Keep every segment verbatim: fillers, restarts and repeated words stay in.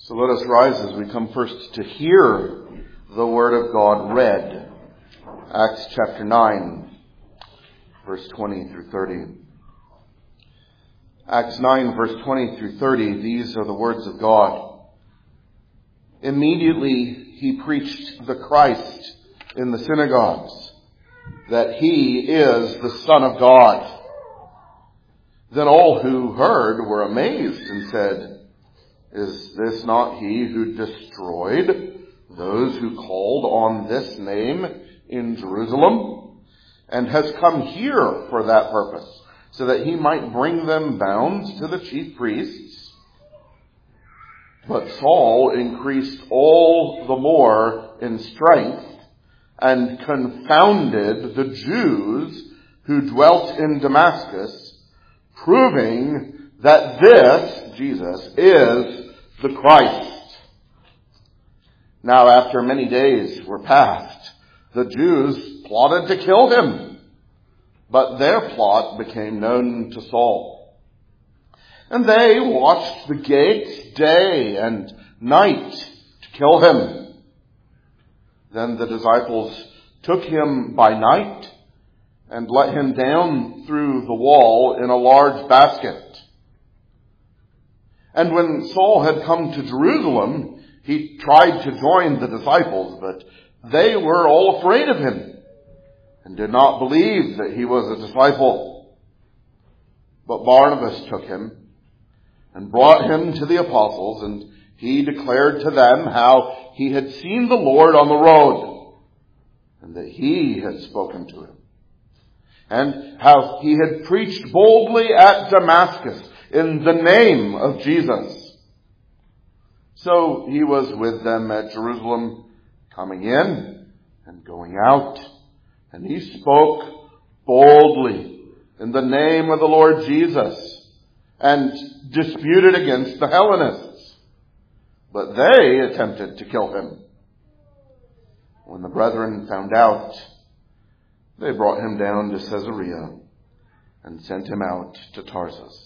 So let us rise as we come first to hear the Word of God read. Acts chapter nine, verse twenty through thirty. Acts nine, verse twenty through thirty, these are the words of God. Immediately he preached the Christ in the synagogues, that he is the Son of God. Then all who heard were amazed and said, "Is this not he who destroyed those who called on this name in Jerusalem, and has come here for that purpose, so that he might bring them bound to the chief priests?" But Saul increased all the more in strength and confounded the Jews who dwelt in Damascus, proving that this, Jesus, is the Christ. Now after many days were passed, the Jews plotted to kill him, but their plot became known to Saul. And they watched the gates day and night to kill him. Then the disciples took him by night and let him down through the wall in a large basket. And when Saul had come to Jerusalem, he tried to join the disciples, but they were all afraid of him and did not believe that he was a disciple. But Barnabas took him and brought him to the apostles, and he declared to them how he had seen the Lord on the road, and that he had spoken to him, and how he had preached boldly at Damascus in the name of Jesus. So he was with them at Jerusalem, coming in and going out, and he spoke boldly in the name of the Lord Jesus, and disputed against the Hellenists. But they attempted to kill him. When the brethren found out, they brought him down to Caesarea and sent him out to Tarsus.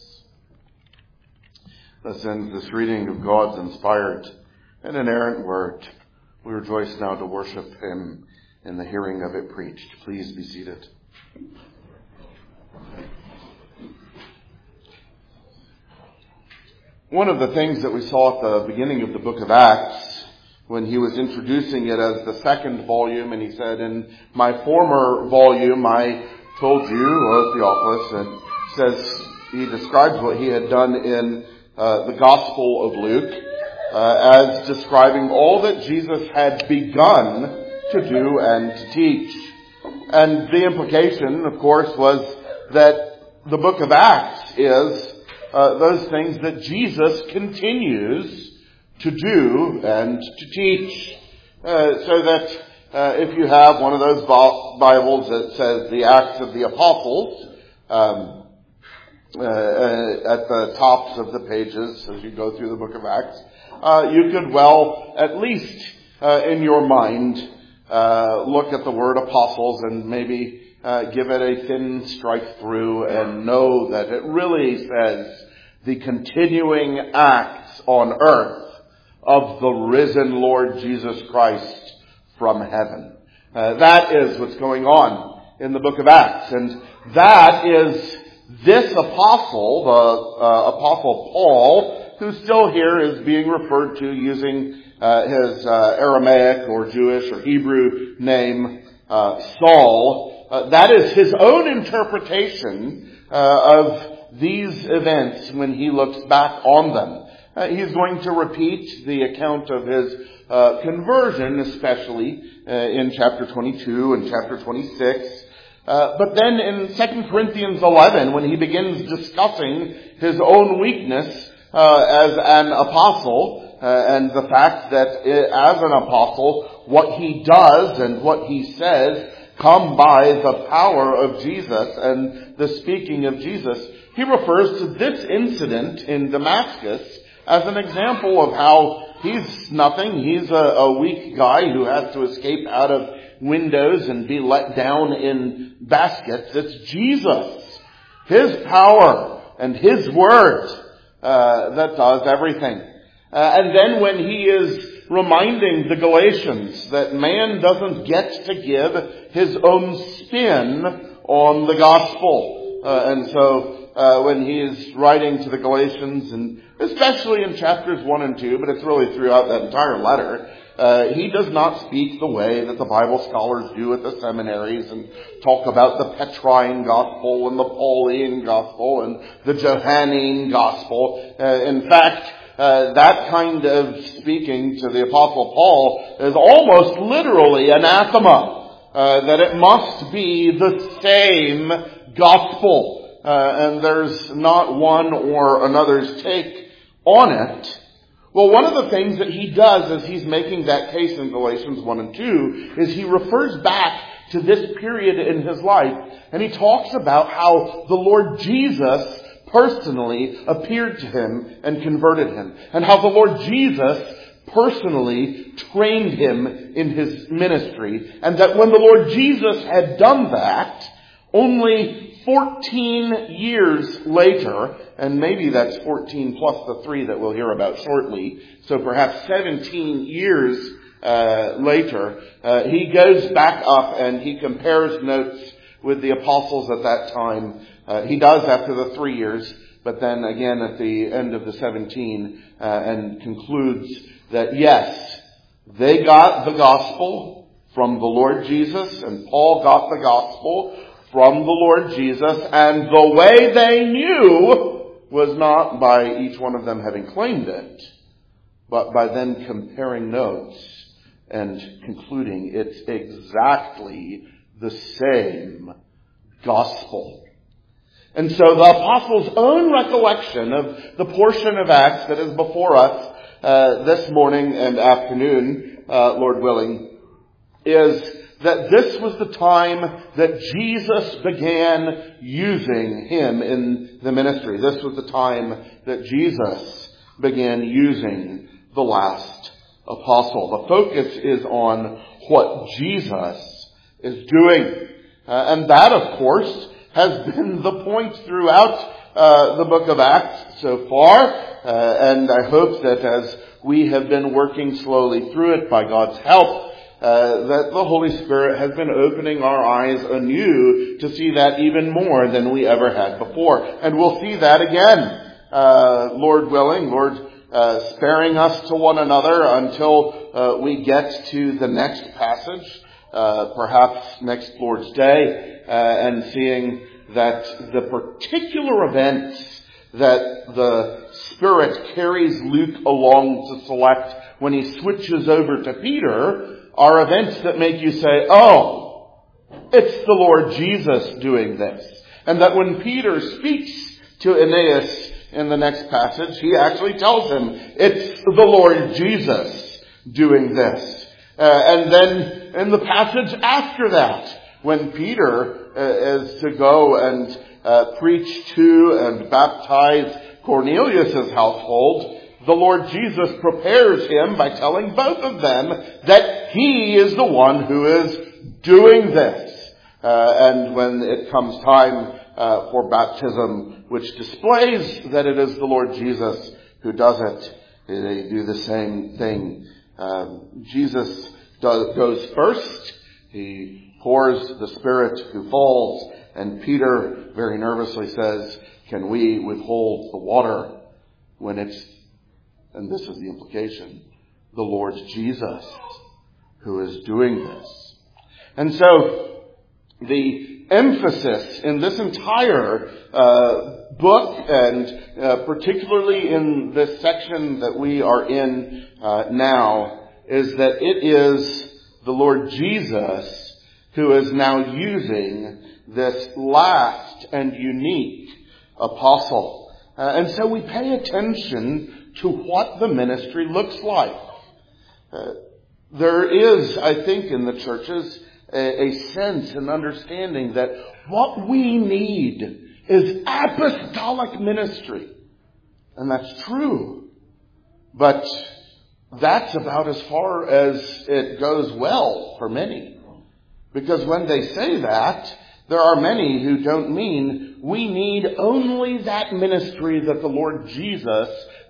Thus ends this reading of God's inspired and inerrant word. We rejoice now to worship him in the hearing of it preached. Please be seated. One of the things that we saw at the beginning of the book of Acts, when he was introducing it as the second volume, and he said, "In my former volume I told you," O Theophilus, and says he describes what he had done in uh, the Gospel of Luke uh, as describing all that Jesus had begun to do and to teach. And the implication, of course, was that the book of Acts is uh, those things that Jesus continues to do and to teach. Uh, so that uh, if you have one of those Bibles that says the Acts of the Apostles, um, uh, at the tops of the pages as you go through the book of Acts, uh, you could well, at least uh, in your mind, uh, look at the word apostles and maybe uh, give it a thin strike through and know that it really says the continuing acts on earth of the risen Lord Jesus Christ from heaven. Uh, that is what's going on in the book of Acts. And that is this apostle, the uh, apostle Paul, who still here is being referred to using uh, his uh, Aramaic or Jewish or Hebrew name, uh, Saul. Uh, that is his own interpretation uh, of these events when he looks back on them. Uh, he's going to repeat the account of his uh, conversion, especially uh, in chapter twenty-two and chapter twenty-six. Uh, but then in Second Corinthians eleven, when he begins discussing his own weakness uh, as an apostle, uh, and the fact that it, as an apostle, what he does and what he says come by the power of Jesus and the speaking of Jesus, he refers to this incident in Damascus as an example of how he's nothing. He's a, a weak guy who has to escape out of windows and be let down in baskets. It's Jesus, his power and his word uh, that does everything. Uh, and then when he is reminding the Galatians that man doesn't get to give his own spin on the gospel. Uh, and so uh, when he is writing to the Galatians, and especially in chapters one and two, but it's really throughout that entire letter, uh, he does not speak the way that the Bible scholars do at the seminaries and talk about the Petrine gospel and the Pauline gospel and the Johannine gospel. Uh, in fact, Uh, that kind of speaking to the Apostle Paul is almost literally anathema, uh, that it must be the same gospel, uh, and there's not one or another's take on it. Well, one of the things that he does as he's making that case in Galatians one and two is he refers back to this period in his life, and he talks about how the Lord Jesus personally appeared to him and converted him, and how the Lord Jesus personally trained him in his ministry, and that when the Lord Jesus had done that, only fourteen years later, and maybe that's fourteen plus the three that we'll hear about shortly, so perhaps seventeen years uh, later, uh, he goes back up and he compares notes with the apostles at that time. Uh, he does after the three years, but then again at the end of the seventeen, uh, and concludes that yes, they got the gospel from the Lord Jesus, and Paul got the gospel from the Lord Jesus, and the way they knew was not by each one of them having claimed it, but by then comparing notes and concluding it's exactly the same gospel. And so the apostles' own recollection of the portion of Acts that is before us uh, this morning and afternoon, uh, Lord willing, is that this was the time that Jesus began using him in the ministry. This was the time that Jesus began using the last apostle. The focus is on what Jesus is doing. Uh, and that, of course, has been the point throughout uh, the book of Acts so far. Uh, and I hope that as we have been working slowly through it by God's help, uh, that the Holy Spirit has been opening our eyes anew to see that even more than we ever had before. And we'll see that again, uh, Lord willing, Lord uh, sparing us to one another until uh, we get to the next passage, uh, perhaps next Lord's Day. Uh, and seeing that the particular events that the Spirit carries Luke along to select when he switches over to Peter are events that make you say, oh, it's the Lord Jesus doing this. And that when Peter speaks to Aeneas in the next passage, he actually tells him, it's the Lord Jesus doing this. Uh, and then in the passage after that, when Peter uh, is to go and uh, preach to and baptize Cornelius' household, the Lord Jesus prepares him by telling both of them that he is the one who is doing this. Uh, and when it comes time uh, for baptism, which displays that it is the Lord Jesus who does it, they do the same thing. Um, Jesus does, goes first. He pours the Spirit who falls, and Peter very nervously says, can we withhold the water when it's, and this is the implication, the Lord Jesus who is doing this. And so the emphasis in this entire uh, book, and uh, particularly in this section that we are in uh, now, is that it is the Lord Jesus who is now using this last and unique apostle. Uh, and so we pay attention to what the ministry looks like. Uh, there is, I think, in the churches a, a sense and understanding that what we need is apostolic ministry. And that's true. But that's about as far as it goes well for many. Because when they say that, there are many who don't mean we need only that ministry that the Lord Jesus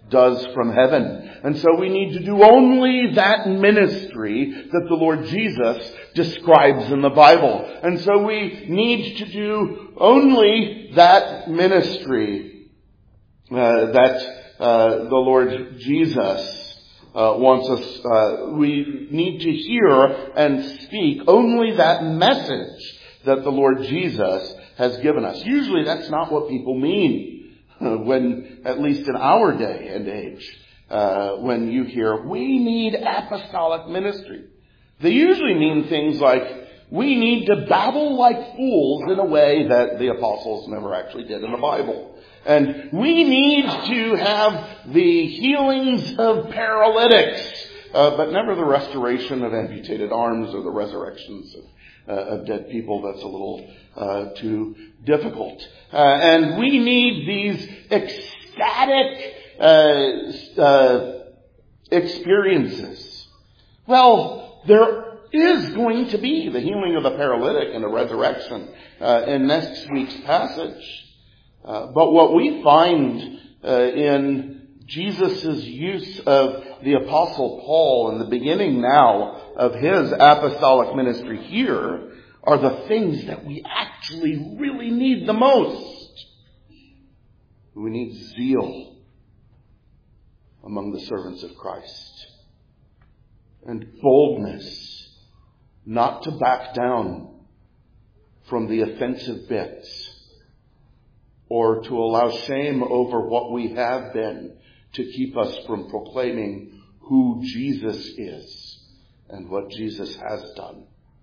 does from heaven. And so we need to do only that ministry that the Lord Jesus describes in the Bible. And so we need to do only that ministry uh, that uh, the Lord Jesus uh, wants us. Uh, we need to hear and speak only that message that the Lord Jesus has given us. Usually that's not what people mean. When, at least in our day and age, uh, when you hear, we need apostolic ministry, they usually mean things like, we need to babble like fools in a way that the apostles never actually did in the Bible. And we need to have the healings of paralytics, uh, but never the restoration of amputated arms or the resurrections of Uh, of dead people. That's a little uh, too difficult. Uh, and we need these ecstatic uh, uh, experiences. Well, there is going to be the healing of the paralytic and the resurrection uh, in next week's passage. Uh, but what we find uh, in Jesus' use of the Apostle Paul in the beginning now of his apostolic ministry here are the things that we actually really need the most. We need zeal among the servants of Christ and boldness not to back down from the offensive bits or to allow shame over what we have been to keep us from proclaiming who Jesus is and what Jesus has done.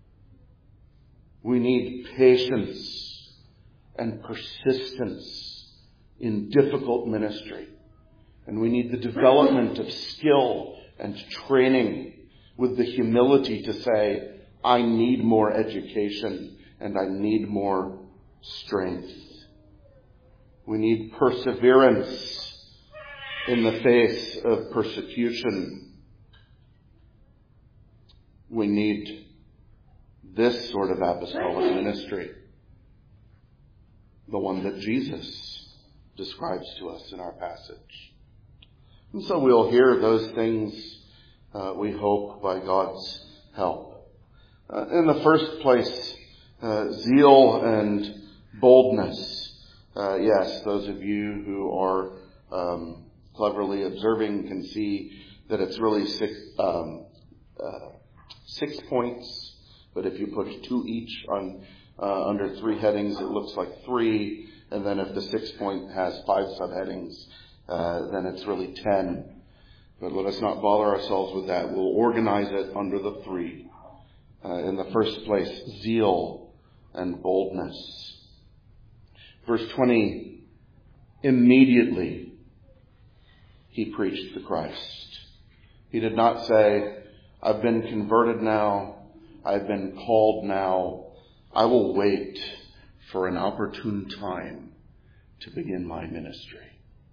We need patience and persistence in difficult ministry. And we need the development of skill and training with the humility to say, I need more education and I need more strength. We need perseverance in the face of persecution. We need this sort of apostolic ministry, the one that Jesus describes to us in our passage. And so we'll hear those things, uh, we hope, by God's help. Uh, in the first place, uh, zeal and boldness. Uh, yes, those of you who are um, cleverly observing can see that it's really six, um, uh, six points. But if you put two each on uh, under three headings, it looks like three. And then if the sixth point has five subheadings, uh, then it's really ten. But let us not bother ourselves with that. We'll organize it under the three. Uh, in the first place, zeal and boldness. Verse twenty, immediately he preached the Christ. He did not say, I've been converted now. I've been called now. I will wait for an opportune time to begin my ministry.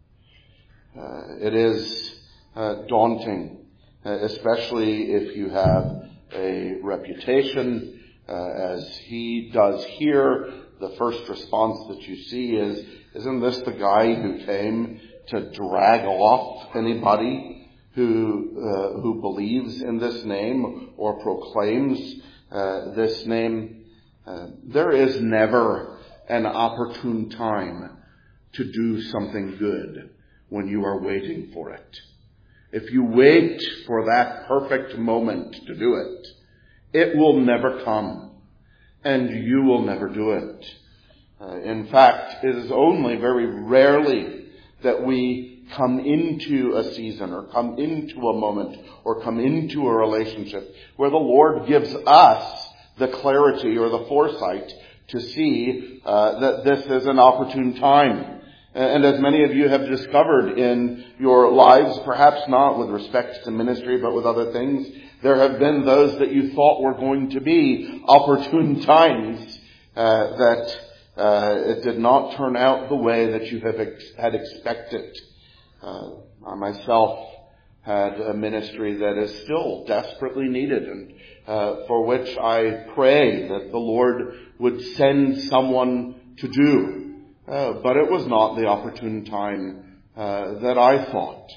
Uh, it is uh, daunting, uh, especially if you have a reputation, uh, as he does here. The first response that you see is, isn't this the guy who came to drag off anybody who uh, who believes in this name or proclaims uh, this name? Uh, there is never an opportune time to do something good when you are waiting for it. If you wait for that perfect moment to do it, it will never come, and you will never do it. Uh, in fact, it is only very rarely that we come into a season or come into a moment or come into a relationship where the Lord gives us the clarity or the foresight to see uh, that this is an opportune time. And as many of you have discovered in your lives, perhaps not with respect to ministry, but with other things, there have been those that you thought were going to be opportune times uh, that uh, it did not turn out the way that you have ex- had expected. Uh, I myself had a ministry that is still desperately needed, and uh, for which I pray that the Lord would send someone to do. Uh, but it was not the opportune time uh, that I thought.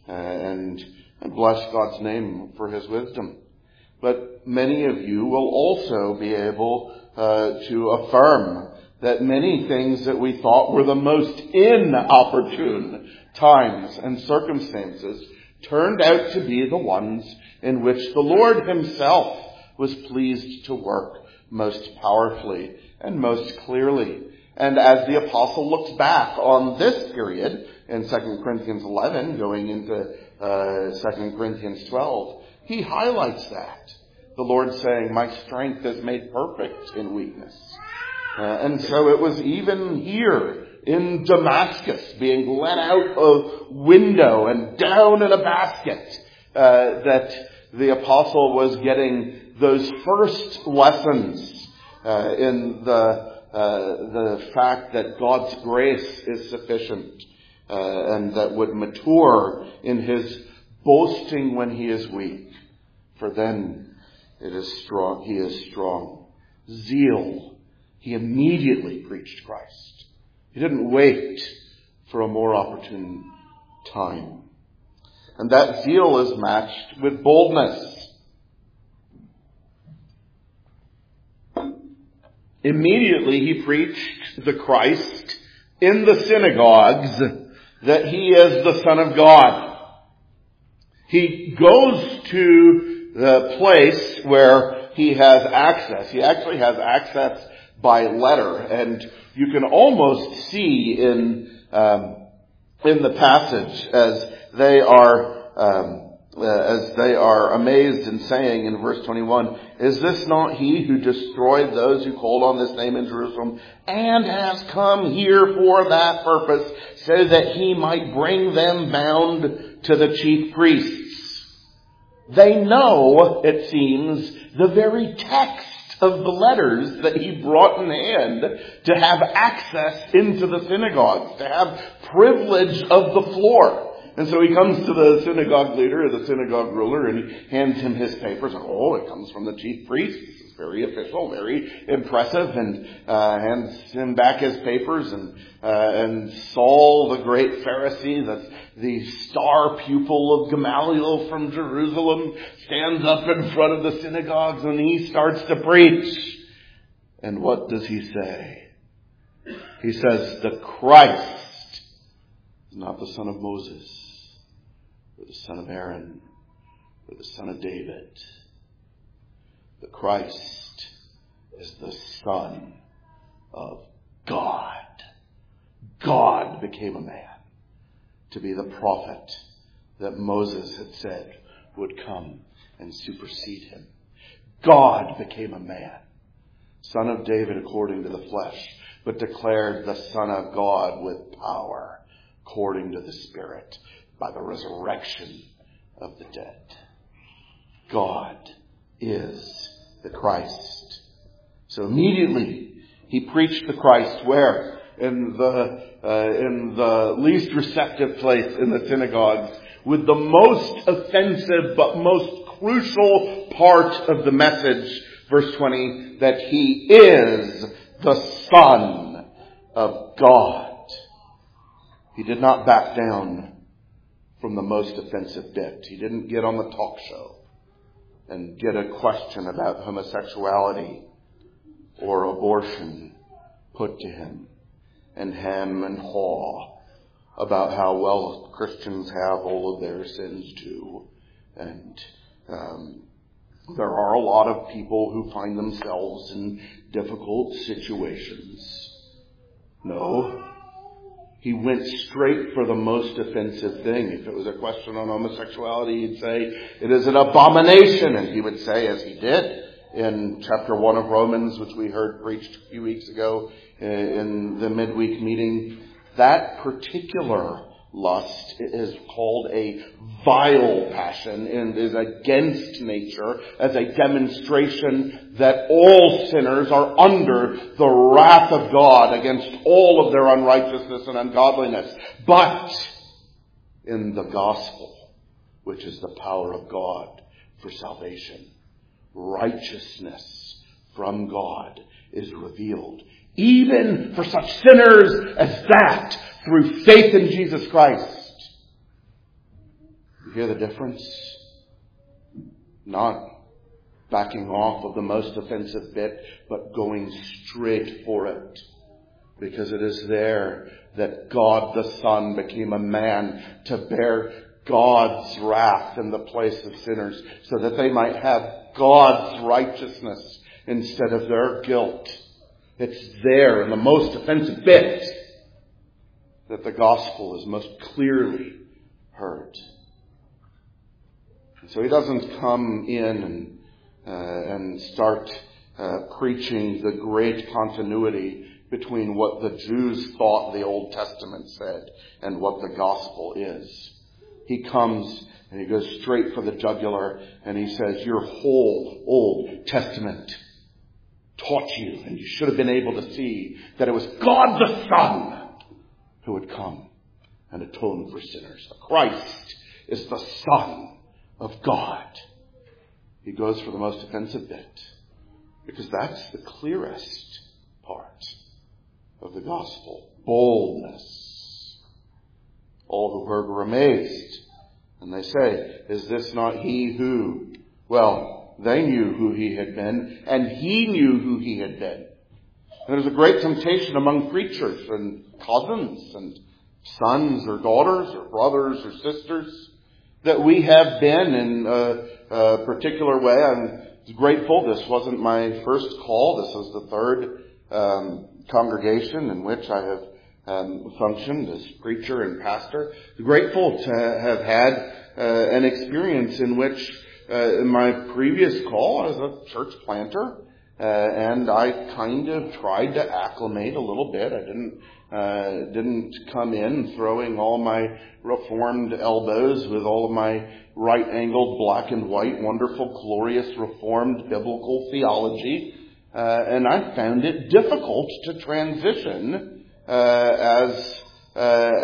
Uh, and I bless God's name for his wisdom. But many of you will also be able uh, to affirm that many things that we thought were the most inopportune times and circumstances turned out to be the ones in which the Lord himself was pleased to work most powerfully and most clearly. And as the apostle looks back on this period in Second Corinthians eleven, going into uh, Second Corinthians twelve, he highlights that. The Lord saying, my strength is made perfect in weakness. Uh, and so it was even here in Damascus, being let out of window and down in a basket, uh, that the apostle was getting those first lessons uh, in the uh, the fact that God's grace is sufficient, uh, and that would mature in his boasting when he is weak. For then it is strong. He is strong. Zeal. He immediately preached Christ. He didn't wait for a more opportune time. And that zeal is matched with boldness. Immediately he preached the Christ in the synagogues that he is the Son of God. He goes to the place where he has access. He actually has access by letter. And you can almost see in um, in the passage as they are um, uh, as they are amazed and saying in verse twenty-one, is this not he who destroyed those who called on this name in Jerusalem and has come here for that purpose, so that he might bring them bound to the chief priests? They know, it seems, the very text of the letters that he brought in hand to have access into the synagogues, to have privilege of the floor. And so he comes to the synagogue leader, the synagogue ruler, and he hands him his papers. And, oh, it comes from the chief priest. This is very official, very impressive. And uh, hands him back his papers. And uh, and Saul, the great Pharisee, that's the star pupil of Gamaliel from Jerusalem, stands up in front of the synagogues and he starts to preach. And what does he say? He says, the Christ is not the son of Moses, or the son of Aaron, or the son of David. The Christ is the Son of God. God became a man to be the prophet that Moses had said would come and supersede him. God became a man, son of David according to the flesh, but declared the Son of God with power according to the Spirit by the resurrection of the dead. God is the Christ. So immediately he preached the Christ where? In the uh, in the least receptive place in the synagogues, with the most offensive but most crucial part of the message, verse twenty, that he is the Son of God. He did not back down from the most offensive bit. He didn't get on the talk show and get a question about homosexuality or abortion put to him and hem and haw about how well Christians have all of their sins too. And um, there are a lot of people who find themselves in difficult situations. No. He went straight for the most offensive thing. If it was a question on homosexuality, he'd say, it is an abomination. And he would say, as he did in chapter one of Romans, which we heard preached a few weeks ago in the midweek meeting, that particular lust is called a vile passion and is against nature, as a demonstration that all sinners are under the wrath of God against all of their unrighteousness and ungodliness. But in the gospel, which is the power of God for salvation, righteousness from God is revealed, even for such sinners as that, through faith in Jesus Christ. hear the difference? Not backing off of the most offensive bit, but going straight for it. Because it is there that God the Son became a man to bear God's wrath in the place of sinners, so that they might have God's righteousness instead of their guilt. It's there in the most offensive bit that the gospel is most clearly heard. And so he doesn't come in and uh, and start uh, preaching the great continuity between what the Jews thought the Old Testament said and what the gospel is. He comes and he goes straight for the jugular and he says, your whole Old Testament taught you, and you should have been able to see that it was God the Son who would come and atone for sinners. Christ is the Son of God. He goes for the most offensive bit because that's the clearest part of the gospel. Boldness. All who heard were amazed. And they say, is this not he who? Well, they knew who he had been, and he knew who he had been. And there's a great temptation among preachers and cousins and sons or daughters or brothers or sisters that we have been in a, a particular way. I'm grateful. This wasn't my first call. This is the third um, congregation in which I have um, functioned as preacher and pastor. Grateful to have had uh, an experience in which uh, in my previous call as a church planter, uh, and I kind of tried to acclimate a little bit. I didn't uh, didn't come in throwing all my reformed elbows with all of my right-angled, black and white, wonderful, glorious, reformed biblical theology. Uh, and I found it difficult to transition uh, as uh,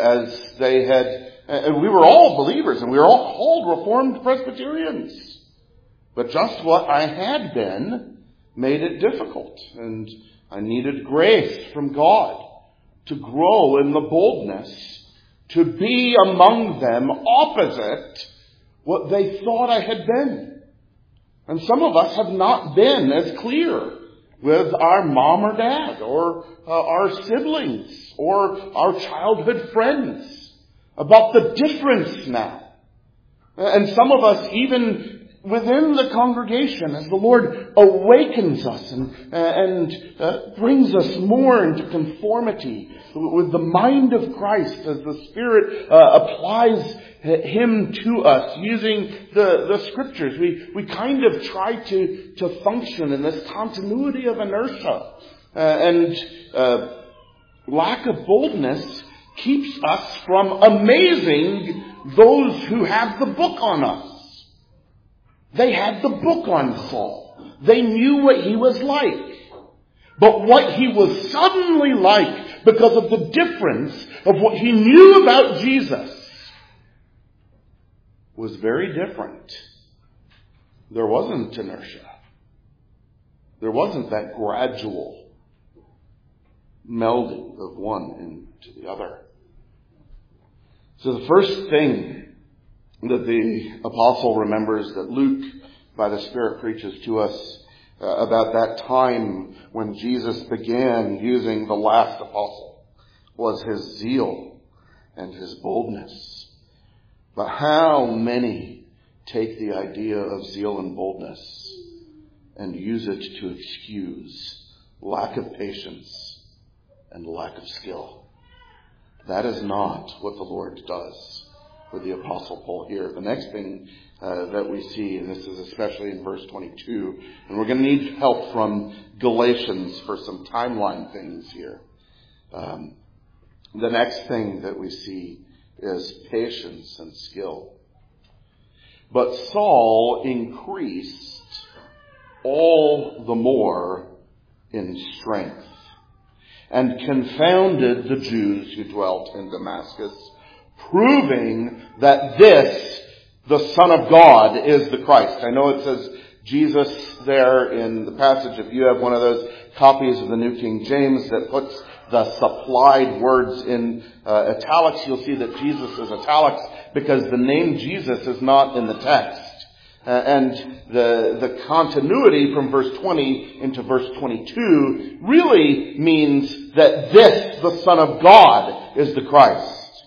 as they had. And we were all believers, and we were all called Reformed Presbyterians. But just what I had been made it difficult, and I needed grace from God to grow in the boldness to be among them opposite what they thought I had been. And some of us have not been as clear with our mom or dad or uh, our siblings or our childhood friends about the difference now. And some of us even within the congregation, as the Lord awakens us and, uh, and uh, brings us more into conformity with the mind of Christ as the Spirit uh, applies Him to us using the, the Scriptures. We, we kind of try to, to function in this continuity of inertia. Uh, and uh, lack of boldness keeps us from amazing those who have the book on us. They had the book on Saul. They knew what he was like. But what he was suddenly like, because of the difference of what he knew about Jesus, was very different. There wasn't inertia. There wasn't that gradual melding of one into the other. So the first thing that the apostle remembers that Luke, by the Spirit, preaches to us uh, about that time when Jesus began using the last apostle was his zeal and his boldness. But how many take the idea of zeal and boldness and use it to excuse lack of patience and lack of skill? That is not what the Lord does with the Apostle Paul here. The next thing uh, that we see, and this is especially in verse twenty-two, and we're going to need help from Galatians for some timeline things here. Um, the next thing that we see is patience and skill. But Saul increased all the more in strength and confounded the Jews who dwelt in Damascus, proving that this, the Son of God, is the Christ. I know it says Jesus there in the passage. If you have one of those copies of the New King James that puts the supplied words in uh, italics, you'll see that Jesus is italics. because the name Jesus is not in the text. Uh, and the, the continuity from verse twenty into verse twenty-two really means that this, the Son of God, is the Christ.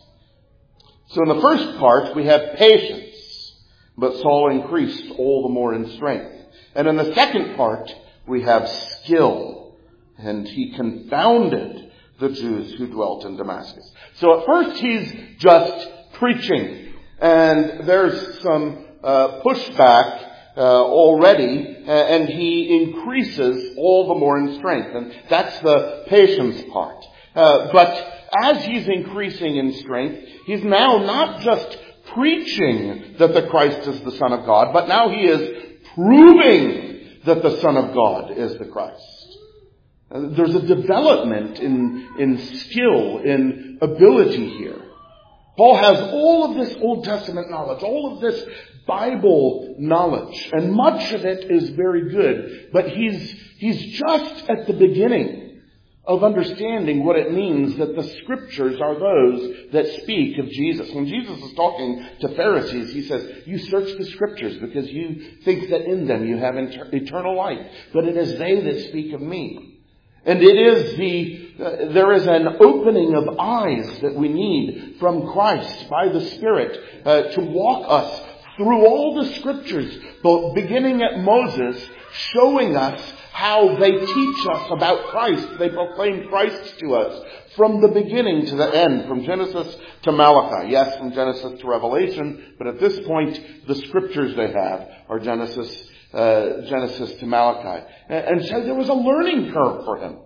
So in the first part, we have patience, but Saul increased all the more in strength. And in the second part, we have skill, and he confounded the Jews who dwelt in Damascus. So at first he's just preaching, and there's some uh, pushback uh, already, uh, and he increases all the more in strength. And that's the patience part. Uh, but as he's increasing in strength, he's now not just preaching that the Christ is the Son of God, but now he is proving that the Son of God is the Christ. Uh, there's a development in, in skill, in ability here. Paul has all of this Old Testament knowledge, all of this Bible knowledge, and much of it is very good, but he's, he's just at the beginning of understanding what it means that the Scriptures are those that speak of Jesus. When Jesus is talking to Pharisees, he says, you search the Scriptures because you think that in them you have inter- eternal life, but it is they that speak of me. And it is the, uh, there is an opening of eyes that we need from Christ by the Spirit uh, to walk us through all the Scriptures, both beginning at Moses, showing us how they teach us about Christ. They proclaim Christ to us from the beginning to the end, from Genesis to Malachi. Yes, from Genesis to Revelation, but at this point, the Scriptures they have are Genesis Uh, Genesis to Malachi. And so there was a learning curve for him.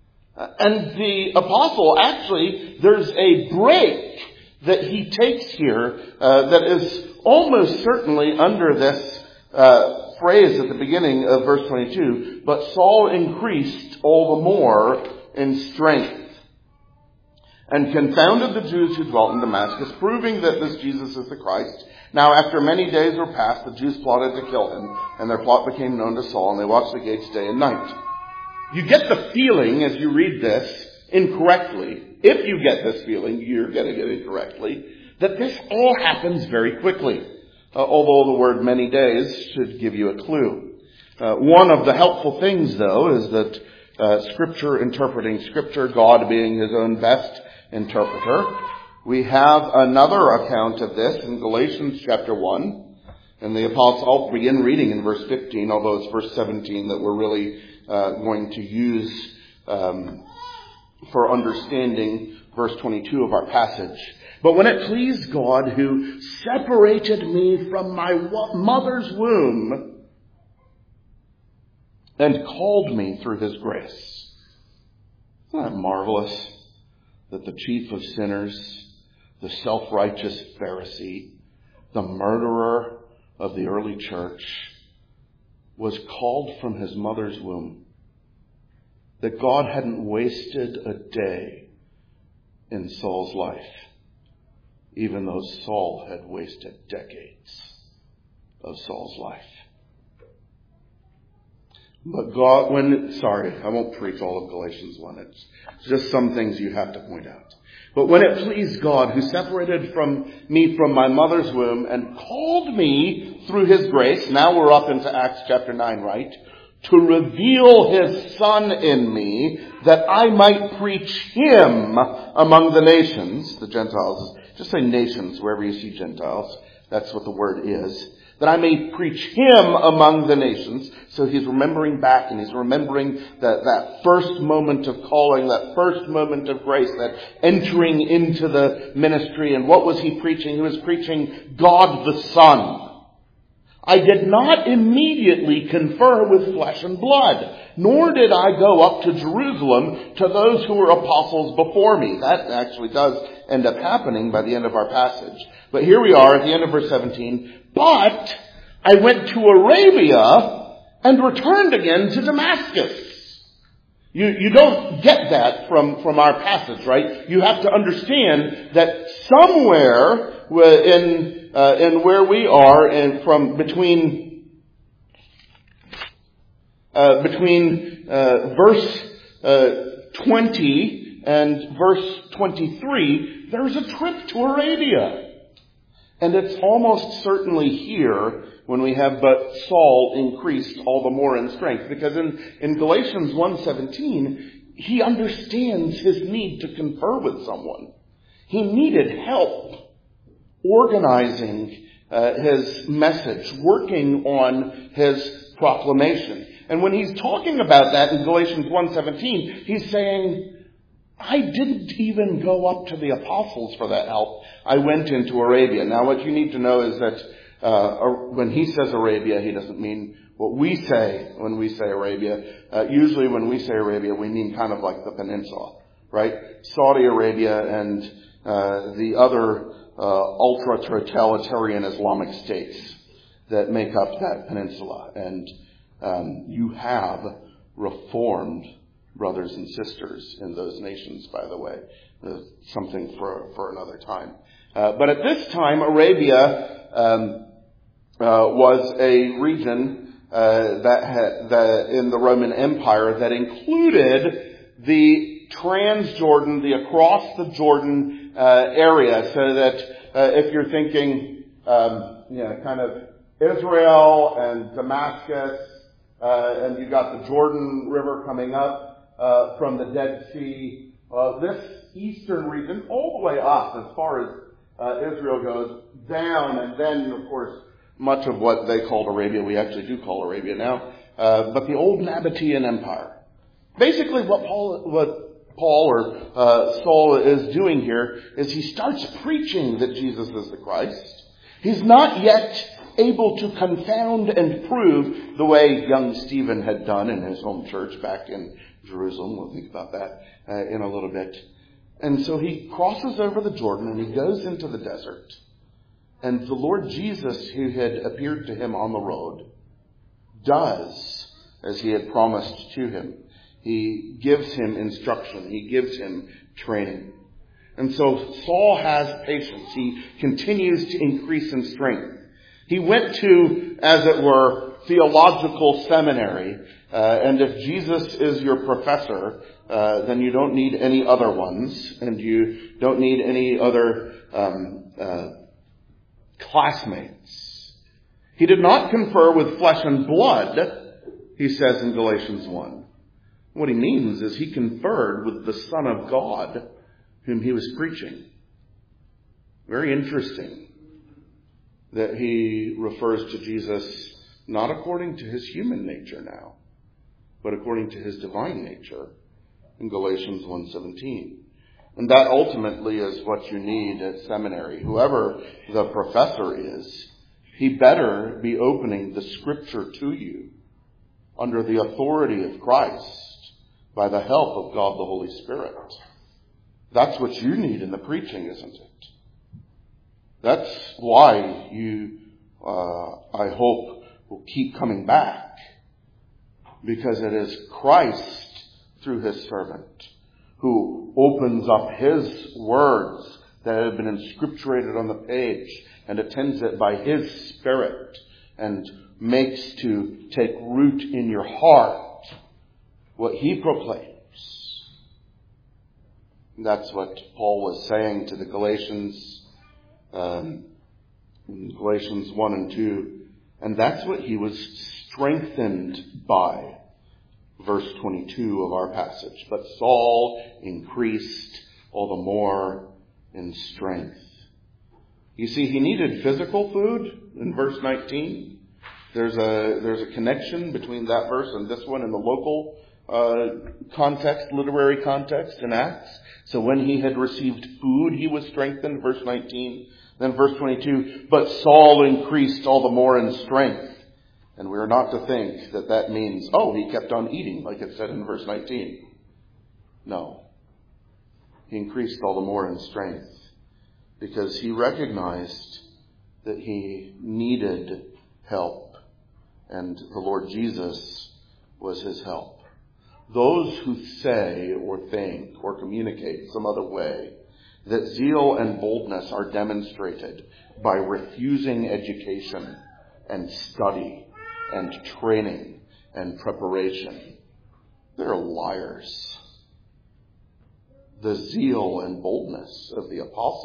And the apostle, actually, there's a break that he takes here uh, that is almost certainly under this uh, phrase at the beginning of verse twenty-two, but Saul increased all the more in strength and confounded the Jews who dwelt in Damascus, proving that this Jesus is the Christ. Now, after many days were passed, the Jews plotted to kill him, and their plot became known to Saul, and they watched the gates day and night. You get the feeling, as you read this, incorrectly, if you get this feeling, you're getting it incorrectly, that this all happens very quickly, uh, although the word many days should give you a clue. Uh, one of the helpful things, though, is that uh, Scripture interpreting Scripture, God being his own best interpreter, we have another account of this in Galatians chapter one. And the apostle, I'll begin reading in verse fifteen, although it's verse seventeen that we're really uh, going to use um, for understanding verse twenty-two of our passage. But when it pleased God, who separated me from my mother's womb and called me through his grace. Isn't that marvelous that the chief of sinners, the self-righteous Pharisee, the murderer of the early church, was called from his mother's womb? That God hadn't wasted a day in Saul's life, even though Saul had wasted decades of Saul's life. But God, when, sorry, I won't preach all of Galatians one. It's just some things you have to point out. But when it pleased God, who separated from me from my mother's womb and called me through his grace, now we're up into Acts chapter nine, right? To reveal his Son in me, that I might preach him among the nations, the Gentiles. Just say nations wherever you see Gentiles. That's what the word is. That I may preach him among the nations. So he's remembering back, and he's remembering that, that first moment of calling, that first moment of grace, that entering into the ministry. And what was he preaching? He was preaching God the Son. I did not immediately confer with flesh and blood, nor did I go up to Jerusalem to those who were apostles before me. That actually does end up happening by the end of our passage. But here we are at the end of verse seventeen. But I went to Arabia and returned again to Damascus. You, you don't get that from, from our passage, right? You have to understand that somewhere in, uh, in where we are, and from between, uh, between, uh, verse, uh, twenty and verse twenty-three, there's a trip to Arabia. And it's almost certainly here when we have, but Saul increased all the more in strength. Because in, in Galatians one seventeen, he understands his need to confer with someone. He needed help organizing uh, his message, working on his proclamation. And when he's talking about that in Galatians one seventeen, he's saying, I didn't even go up to the apostles for that help. I went into Arabia. Now what you need to know is that uh, when he says Arabia, he doesn't mean what we say when we say Arabia. Uh, usually when we say Arabia, we mean kind of like the peninsula, right? Saudi Arabia and uh, the other uh, ultra-totalitarian Islamic states that make up that peninsula. And um, you have reformed brothers and sisters in those nations, by the way. Uh, something for, for another time. Uh, but at this time, Arabia um, uh, was a region uh, that had, the, in the Roman Empire that included the Transjordan, the across the Jordan uh, area, so that uh, if you're thinking, um, you know, kind of Israel and Damascus, uh, and you got the Jordan River coming up uh, from the Dead Sea, uh, this eastern region, all the way up as far as uh, Israel goes, down, and then, of course, much of what they called Arabia, we actually do call Arabia now, uh, but the old Nabatean Empire. Basically, what Paul, what Paul or uh, Saul is doing here is he starts preaching that Jesus is the Christ. He's not yet able to confound and prove the way young Stephen had done in his home church back in Jerusalem. We'll think about that uh, in a little bit. And so he crosses over the Jordan and he goes into the desert. And the Lord Jesus, who had appeared to him on the road, does as he had promised to him. He gives him instruction. He gives him training. And so Saul has patience. He continues to increase in strength. He went to, as it were, theological seminary. Uh, and if Jesus is your professor, uh, then you don't need any other ones. And you don't need any other um, uh, classmates. He did not confer with flesh and blood, he says in Galatians one. What he means is he conferred with the Son of God whom he was preaching. Very interesting that he refers to Jesus not according to his human nature now, but according to his divine nature in Galatians one seventeen. And that ultimately is what you need at seminary. Whoever the professor is, he better be opening the scripture to you under the authority of Christ by the help of God the Holy Spirit. That's what you need in the preaching, isn't it? That's why you, uh, I hope, will keep coming back. Because it is Christ, through his servant, who opens up his words that have been inscripturated on the page and attends it by his Spirit and makes to take root in your heart what he proclaims. That's what Paul was saying to the Galatians, um, in Galatians one and two. And that's what he was strengthened by. Verse twenty-two of our passage. But Saul increased all the more in strength. You see, he needed physical food in verse nineteen. There's a, there's a connection between that verse and this one in the local uh, context, literary context in Acts. So when he had received food, he was strengthened, verse nineteen. Then verse twenty-two, but Saul increased all the more in strength. And we are not to think that that means, oh, he kept on eating, like it said in verse nineteen. No. He increased all the more in strength because he recognized that he needed help. And the Lord Jesus was his help. Those who say or think or communicate some other way that zeal and boldness are demonstrated by refusing education and study and training and preparation, they're liars. The zeal and boldness of the apostle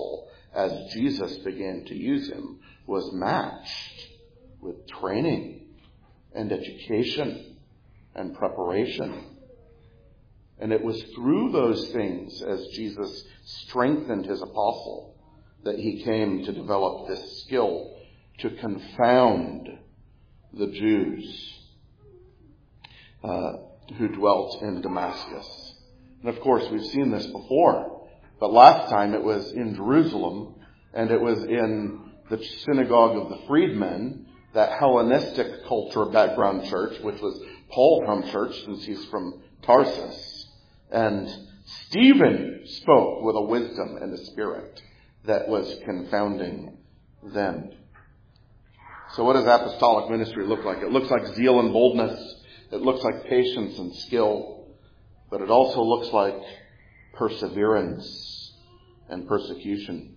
as Jesus began to use him, was matched with training and education and preparation. And it was through those things, as Jesus strengthened his apostle, that he came to develop this skill to confound the Jews uh, who dwelt in Damascus. And of course, we've seen this before, but last time it was in Jerusalem, and it was in the synagogue of the freedmen, that Hellenistic culture background church, which was Paul's home church, since he's from Tarsus. And Stephen spoke with a wisdom and a spirit that was confounding them. So what does apostolic ministry look like? It looks like zeal and boldness. It looks like patience and skill. But it also looks like perseverance and persecution.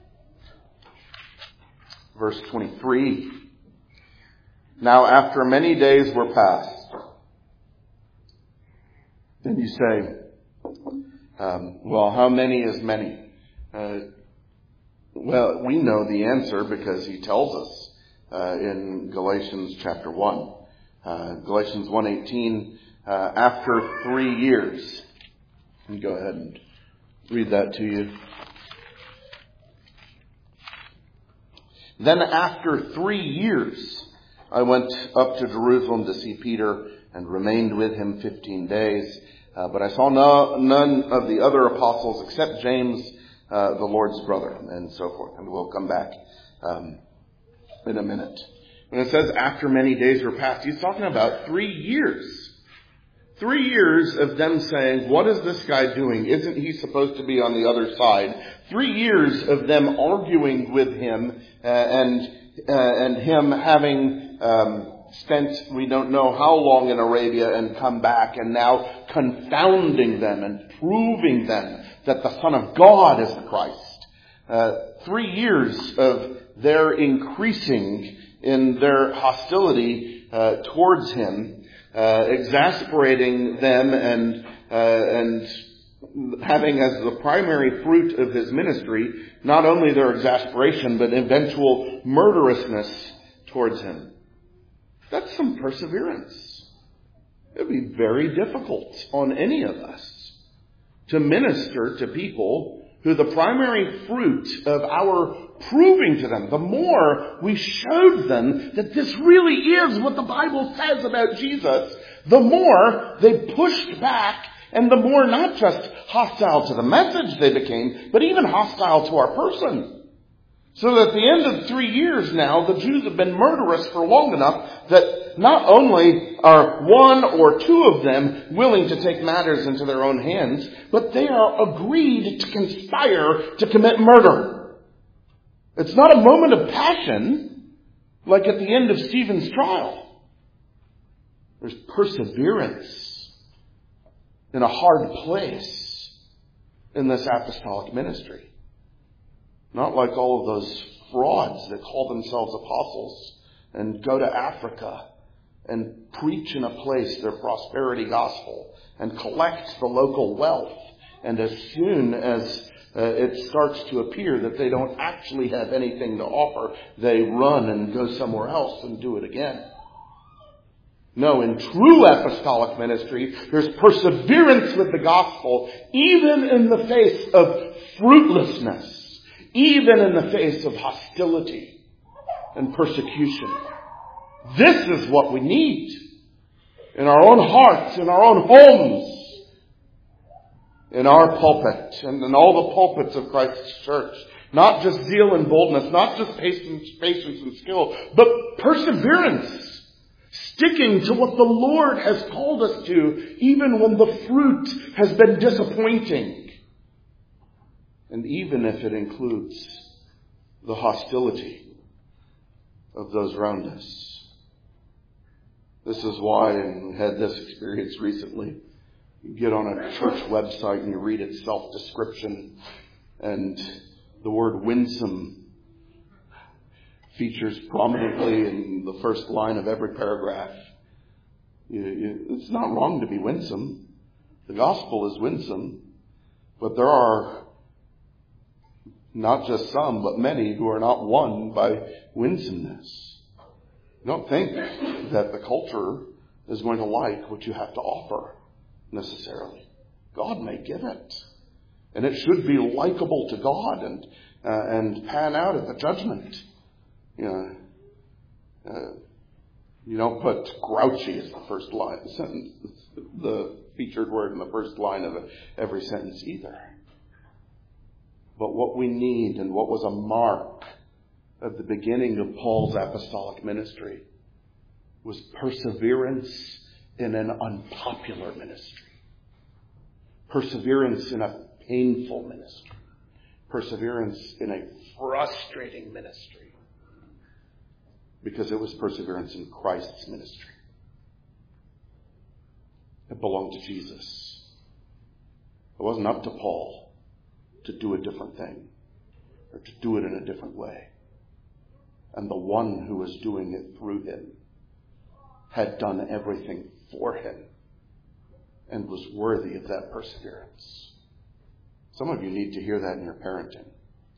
Verse twenty-three. Now after many days were passed. Then you say, um, well, how many is many? Uh, well, we know the answer because he tells us uh, in Galatians chapter one. Uh, Galatians one eighteen, uh, after three years. Let me go ahead and read that to you. Then after three years, I went up to Jerusalem to see Peter and remained with him fifteen days. Uh, but I saw no, none of the other apostles except James, uh, the Lord's brother, and so forth. And we'll come back um, in a minute. When it says after many days were passed, he's talking about three years. Three years of them saying, what is this guy doing? Isn't he supposed to be on the other side? Three years of them arguing with him uh, and uh, and him having um, spent we don't know how long in Arabia and come back and now confounding them and proving them that the Son of God is the Christ. Uh, three years of their increasing in their hostility uh, towards him, uh, exasperating them and uh, and having as the primary fruit of his ministry not only their exasperation but eventual murderousness towards him. That's some perseverance. It would be very difficult on any of us to minister to people who the primary fruit of our proving to them, the more we showed them that this really is what the Bible says about Jesus, the more they pushed back and the more not just hostile to the message they became, but even hostile to our person. So that at the end of three years now, the Jews have been murderous for long enough that not only are one or two of them willing to take matters into their own hands, but they are agreed to conspire to commit murder. It's not a moment of passion like at the end of Stephen's trial. There's perseverance in a hard place in this apostolic ministry. Not like all of those frauds that call themselves apostles and go to Africa and preach in a place their prosperity gospel and collect the local wealth. And as soon as uh, it starts to appear that they don't actually have anything to offer, they run and go somewhere else and do it again. No, in true apostolic ministry, there's perseverance with the gospel, even in the face of fruitlessness, even in the face of hostility and persecution. This is what we need in our own hearts, in our own homes, in our pulpit, and in all the pulpits of Christ's church. Not just zeal and boldness, not just patience, patience and skill, but perseverance. Sticking to what the Lord has called us to, even when the fruit has been disappointing. And even if it includes the hostility of those around us. This is why, and we had this experience recently, you get on a church website and you read its self-description, and the word winsome features prominently in the first line of every paragraph. You, you, it's not wrong to be winsome. The gospel is winsome. But there are Not just some, but many who are not won by winsomeness. Don't think that the culture is going to like what you have to offer necessarily. God may give it. And it should be likable to God and uh, and pan out at the judgment. You know, uh, you don't put grouchy as the first line, the sentence, the featured word in the first line of every sentence either. But what we need, and what was a mark of the beginning of Paul's apostolic ministry, was perseverance in an unpopular ministry. Perseverance in a painful ministry. Perseverance in a frustrating ministry. Because it was perseverance in Christ's ministry. It belonged to Jesus. It wasn't up to Paul to do a different thing, or to do it in a different way. And the one who was doing it through him had done everything for him and was worthy of that perseverance. Some of you need to hear that in your parenting.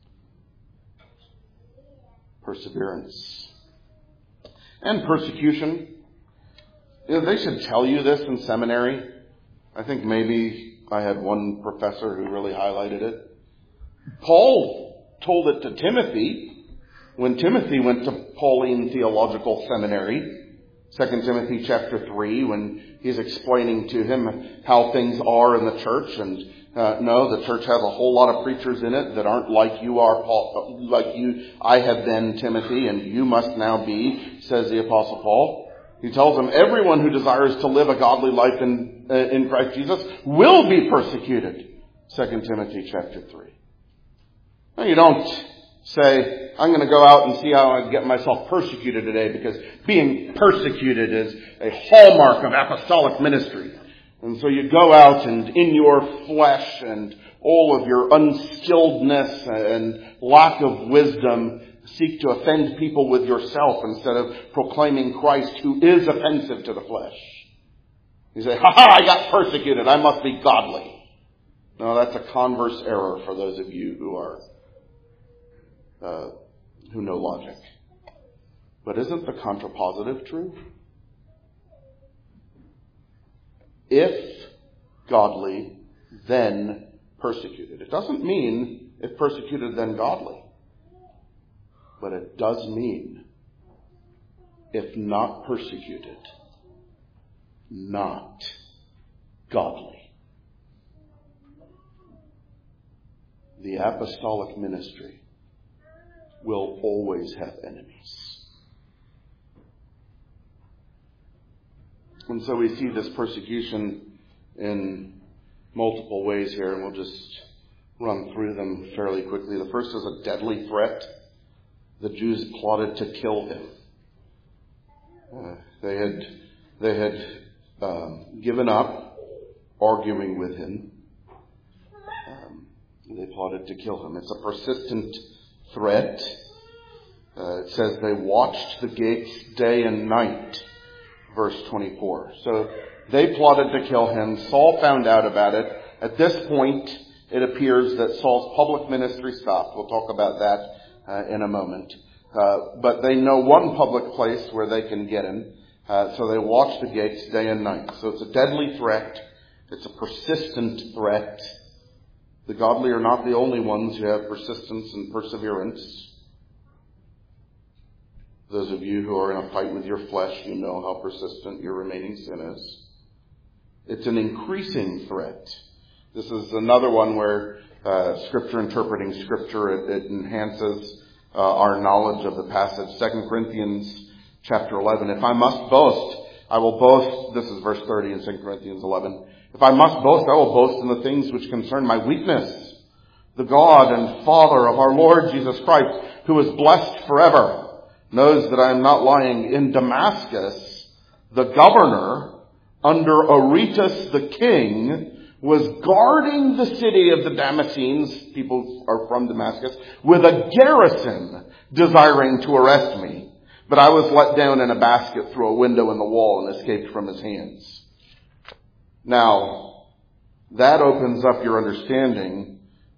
Perseverance. And persecution. You know, they should tell you this in seminary. I think maybe I had one professor who really highlighted it. Paul told it to Timothy when Timothy went to Pauline Theological Seminary, Second Timothy chapter three, when he's explaining to him how things are in the church. And uh, no, the church has a whole lot of preachers in it that aren't like you are, Paul, like you, I have been, Timothy, and you must now be, says the Apostle Paul. He tells him everyone who desires to live a godly life in uh, in Christ Jesus will be persecuted. Second Timothy chapter three. Now, you don't say, I'm going to go out and see how I get myself persecuted today, because being persecuted is a hallmark of apostolic ministry. And so you go out and in your flesh and all of your unskilledness and lack of wisdom, seek to offend people with yourself instead of proclaiming Christ, who is offensive to the flesh. You say, ha ha, I got persecuted, I must be godly. No, that's a converse error for those of you who are Uh, who know logic. But isn't the contrapositive true? If godly, then persecuted. It doesn't mean if persecuted, then godly. But it does mean if not persecuted, not godly. The apostolic ministry will always have enemies. And so we see this persecution in multiple ways here, and we'll just run through them fairly quickly. The first is a deadly threat. The Jews plotted to kill him. Uh, they had they had um, given up arguing with him. Um, they plotted to kill him. It's a persistent threat. Uh, it says they watched the gates day and night, verse twenty-four. So they plotted to kill him. Saul found out about it. At this point, it appears that Saul's public ministry stopped. We'll talk about that uh, in a moment. Uh, but they know one public place where they can get him. Uh, so they watch the gates day and night. So it's a deadly threat. It's a persistent threat. The godly are not the only ones who have persistence and perseverance. Those of you who are in a fight with your flesh, you know how persistent your remaining sin is. It's an increasing threat. This is another one where uh, Scripture interpreting Scripture, it, it enhances uh, our knowledge of the passage. Second Corinthians chapter eleven. If I must boast, I will boast. This is verse thirty in Second Corinthians eleven. If I must boast, I will boast in the things which concern my weakness. The God and Father of our Lord Jesus Christ, who is blessed forever, knows that I am not lying. In Damascus, the governor, under Aretas the king, was guarding the city of the Damascenes, people are from Damascus, with a garrison desiring to arrest me. But I was let down in a basket through a window in the wall and escaped from his hands. Now, that opens up your understanding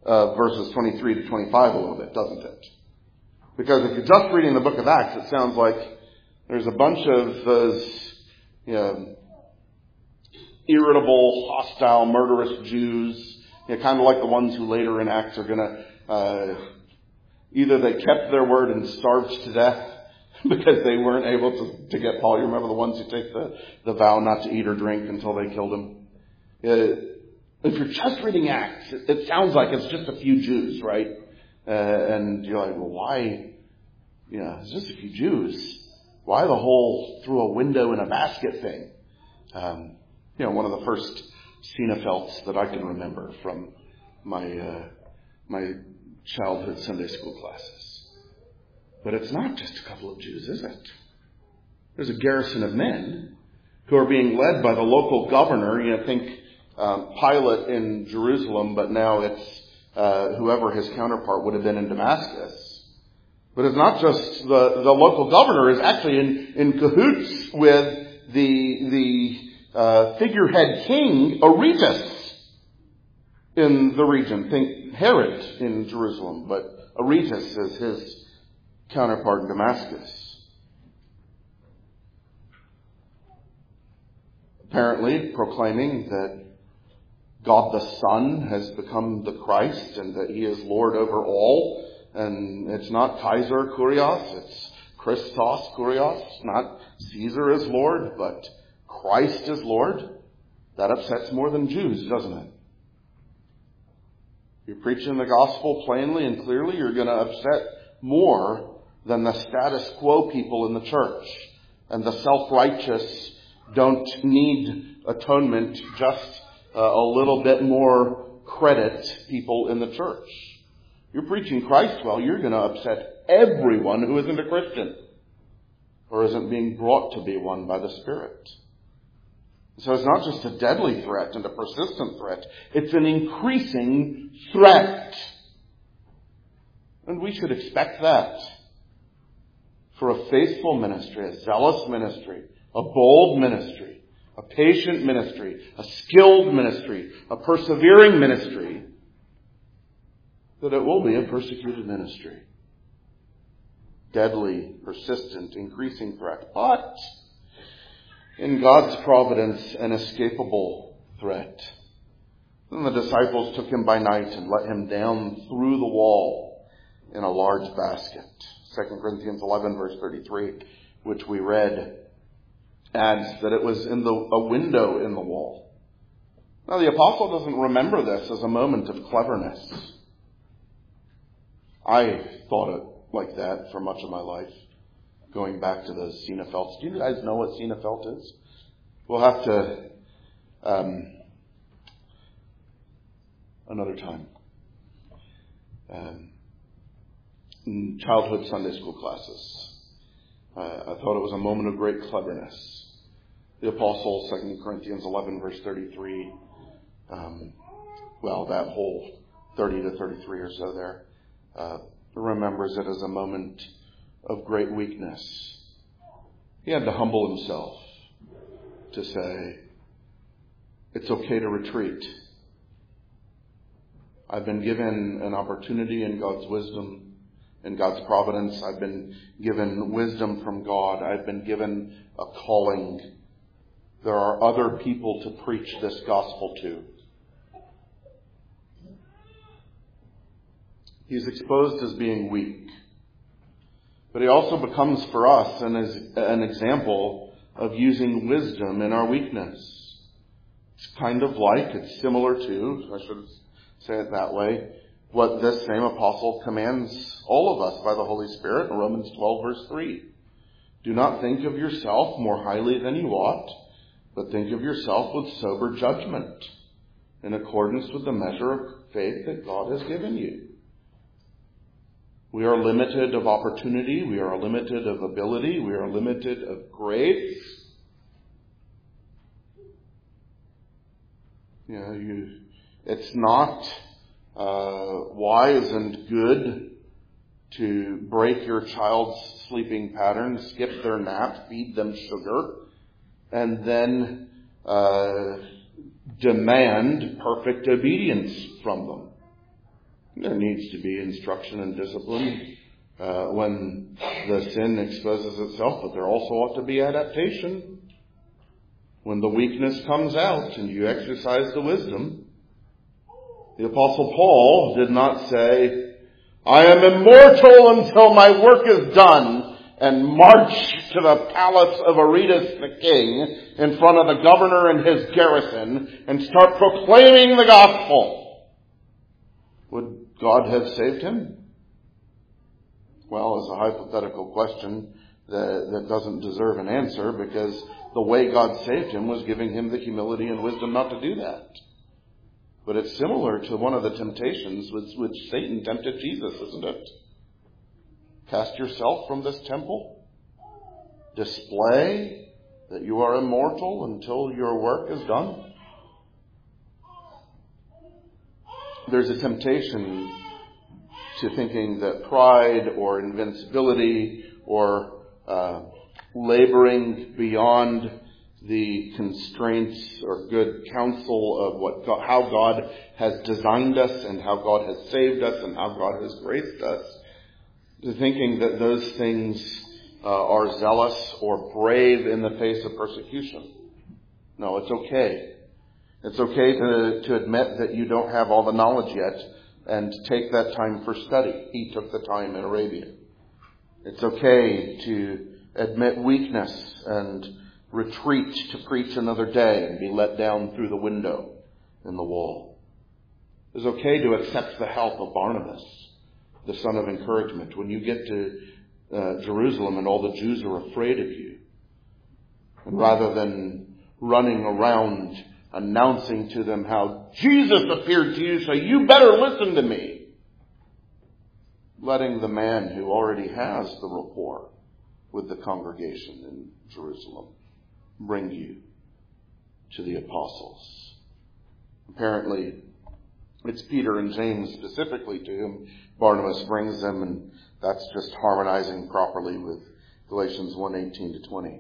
uh, verses twenty-three to twenty-five a little bit, doesn't it? Because if you're just reading the book of Acts, it sounds like there's a bunch of those, you know, irritable, hostile, murderous Jews, you know, kind of like the ones who later in Acts are going to, uh, either they kept their word and starved to death because they weren't able to, to get Paul. You remember the ones who take the, the vow not to eat or drink until they killed him? Uh, if you're just reading Acts, it, it sounds like it's just a few Jews, right? Uh, and you're like, well, why? You know, it's just a few Jews. Why the whole through a window in a basket thing? Um, you know, one of the first Sienefelds that I can remember from my uh, my childhood Sunday school classes. But it's not just a couple of Jews, is it? There's a garrison of men who are being led by the local governor. You know, think um, Pilate in Jerusalem, but now it's uh, whoever his counterpart would have been in Damascus. But it's not just the, the local governor is actually in, in cahoots with the the uh, figurehead king Aretas in the region. Think Herod in Jerusalem, but Aretas is his counterpart in Damascus. Apparently proclaiming that God the Son has become the Christ and that he is Lord over all. And it's not Kaiser Kurios, it's Christos Kurios. Not Caesar is Lord, but Christ is Lord. That upsets more than Jews, doesn't it? You're preaching the gospel plainly and clearly, you're going to upset more than the status quo people in the church. And the self-righteous don't need atonement, just uh, a little bit more credit people in the church. You're preaching Christ well, you're going to upset everyone who isn't a Christian or isn't being brought to be one by the Spirit. So it's not just a deadly threat and a persistent threat. It's an increasing threat. And we should expect that for a faithful ministry, a zealous ministry, a bold ministry, a patient ministry, a skilled ministry, a persevering ministry, that it will be a persecuted ministry. Deadly, persistent, increasing threat. But in God's providence, an escapable threat. Then the disciples took him by night and let him down through the wall in a large basket. Second Corinthians eleven verse thirty-three, which we read, adds that it was in the, a window in the wall. Now the apostle doesn't remember this as a moment of cleverness. I thought it like that for much of my life, going back to those Sienefelds. Do you guys know what Sienefeld is? We'll have to, um, another time. Um, in childhood Sunday school classes. Uh, I thought it was a moment of great cleverness. The apostle, Second Corinthians eleven verse thirty-three, um, well, that whole thirty to thirty-three or so there, Uh, remembers it as a moment of great weakness. He had to humble himself to say, it's okay to retreat. I've been given an opportunity in God's wisdom, in God's providence. I've been given wisdom from God. I've been given a calling. There are other people to preach this gospel to. He's exposed as being weak. But he also becomes for us an, an example of using wisdom in our weakness. It's kind of like, it's similar to, I should say it that way, what this same apostle commands all of us by the Holy Spirit in Romans twelve verse three. Do not think of yourself more highly than you ought, but think of yourself with sober judgment, in accordance with the measure of faith that God has given you. We are limited of opportunity. We are limited of ability. We are limited of grace. You know, you, it's not uh, wise and good to break your child's sleeping pattern, skip their nap, feed them sugar, and then uh, demand perfect obedience from them. There needs to be instruction and discipline uh, when the sin exposes itself, but there also ought to be adaptation. When the weakness comes out and you exercise the wisdom. The Apostle Paul did not say, I am immortal until my work is done, and march to the palace of Aretas the king in front of the governor and his garrison and start proclaiming the gospel. Would God have saved him? Well, it's a hypothetical question that, that doesn't deserve an answer, because the way God saved him was giving him the humility and wisdom not to do that. But it's similar to one of the temptations with which Satan tempted Jesus, isn't it? Cast yourself from this temple. Display that you are immortal until your work is done. There's a temptation to thinking that pride or invincibility or uh, laboring beyond the constraints or good counsel of what God, how God has designed us and how God has saved us and how God has graced us, to thinking that those things uh, are zealous or brave in the face of persecution. No, it's okay. It's okay to, to admit that you don't have all the knowledge yet and take that time for study. He took the time in Arabia. It's okay to admit weakness and retreat to preach another day and be let down through the window in the wall. It's okay to accept the help of Barnabas, the son of encouragement, when you get to uh, Jerusalem and all the Jews are afraid of you. And rather than running around announcing to them how Jesus appeared to you, so you better listen to me, letting the man who already has the rapport with the congregation in Jerusalem bring you to the apostles. Apparently, it's Peter and James specifically to whom Barnabas brings them, and that's just harmonizing properly with Galatians one eighteen to twenty.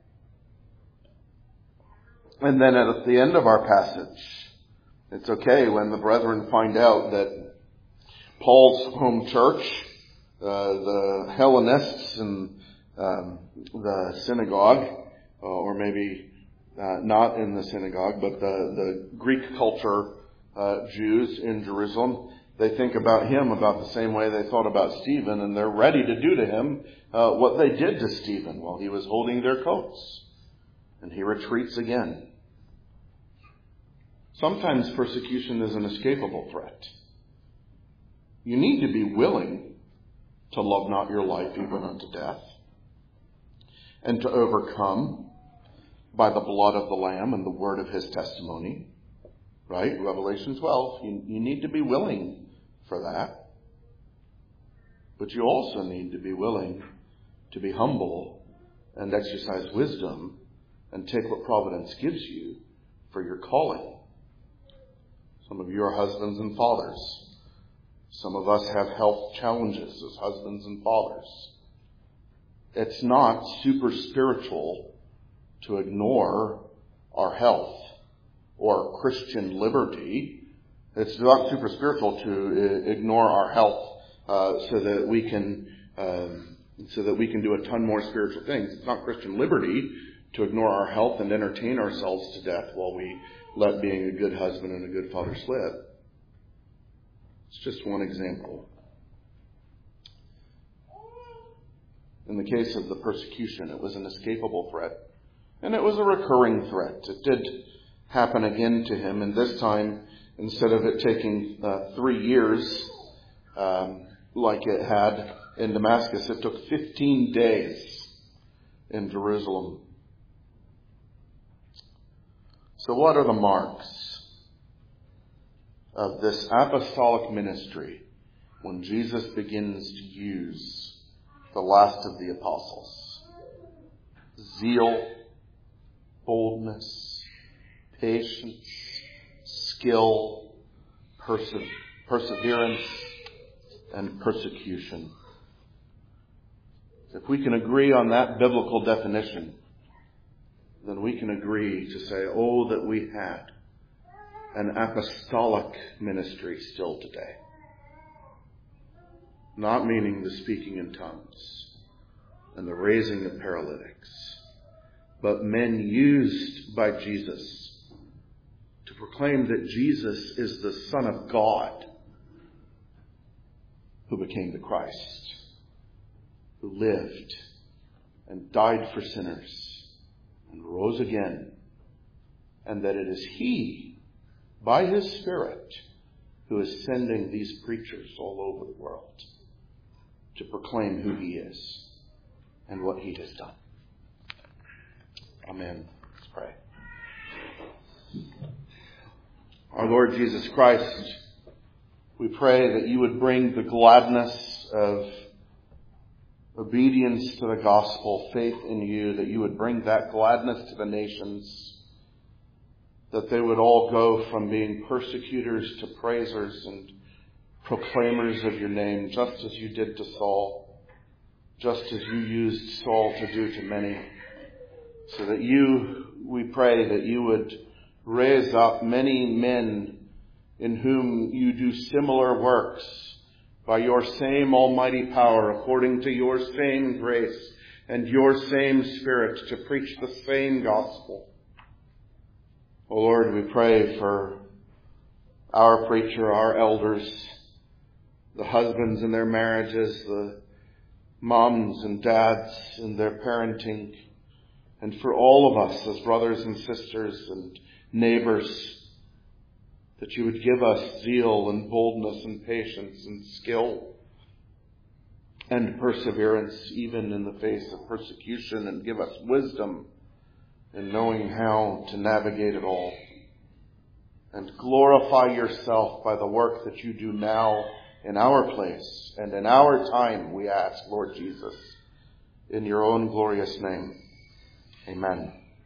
And then at the end of our passage, it's okay when the brethren find out that Paul's home church, uh, the Hellenists and um, the synagogue, uh, or maybe uh, not in the synagogue, but the, the Greek culture uh, Jews in Jerusalem, they think about him about the same way they thought about Stephen, and they're ready to do to him uh, what they did to Stephen while he was holding their coats. And he retreats again. Sometimes persecution is an escapable threat. You need to be willing to love not your life even unto death, and to overcome by the blood of the Lamb and the word of his testimony. Right? Revelation twelve. You, you need to be willing for that. But you also need to be willing to be humble and exercise wisdom and take what providence gives you for your calling. Some of you are husbands and fathers. Some of us have health challenges as husbands and fathers. It's not super spiritual to ignore our health or Christian liberty. It's not super spiritual to ignore our health uh, so that we can um, so that we can do a ton more spiritual things. It's not Christian liberty to ignore our health and entertain ourselves to death while we let being a good husband and a good father slip. It's just one example. In the case of the persecution, it was an escapable threat, and it was a recurring threat. It did happen again to him, and this time, instead of it taking uh, three years, um, like it had in Damascus, it took fifteen days in Jerusalem. So what are the marks of this apostolic ministry when Jesus begins to use the last of the apostles? Zeal, boldness, patience, skill, perse- perseverance, and persecution. If we can agree on that biblical definition, then we can agree to say, oh, that we had an apostolic ministry still today. not meaning the speaking in tongues and the raising of paralytics, but men used by Jesus to proclaim that Jesus is the Son of God who became the Christ, who lived and died for sinners and rose again, and that it is He, by His Spirit, who is sending these preachers all over the world to proclaim who He is and what He has done. Amen. Let's pray. Our Lord Jesus Christ, we pray that you would bring the gladness of obedience to the gospel, faith in you, that you would bring that gladness to the nations, that they would all go from being persecutors to praisers and proclaimers of your name, just as you did to Saul, just as you used Saul to do to many, so that you, we pray that you would raise up many men in whom you do similar works by your same almighty power, according to your same grace and your same Spirit, to preach the same gospel. O Lord, we pray for our preacher, our elders, the husbands in their marriages, the moms and dads in their parenting, and for all of us as brothers and sisters and neighbors, that you would give us zeal and boldness and patience and skill and perseverance even in the face of persecution, and give us wisdom in knowing how to navigate it all. And glorify yourself by the work that you do now in our place and in our time, we ask, Lord Jesus, in your own glorious name. Amen.